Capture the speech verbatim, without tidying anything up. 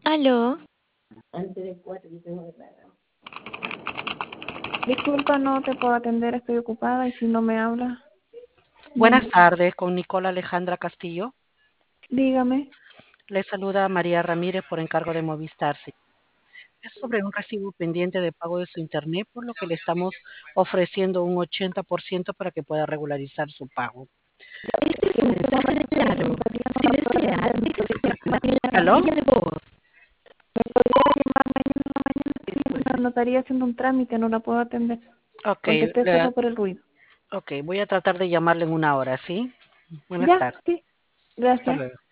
Aló, Disculpa, no te puedo atender, estoy ocupada y si no me hablas, Buenas dime, tardes, con Nicola Alejandra Castillo. dígame. Le saluda María Ramírez por encargo de Movistar. Sí. Es sobre un recibo pendiente de pago de su internet, por lo que le estamos ofreciendo un ochenta por ciento para que pueda regularizar su pago. este es un mensaje de claro. Si desea, déjese llamar en la ¿Aló? casilla de voz. La notaría haciendo un trámite, no la puedo atender. Ok, Contesté le- solo por el ruido. ok, voy a tratar de llamarle en una hora, ¿sí? Buenas Ya, tardes. sí, Hasta gracias. luego.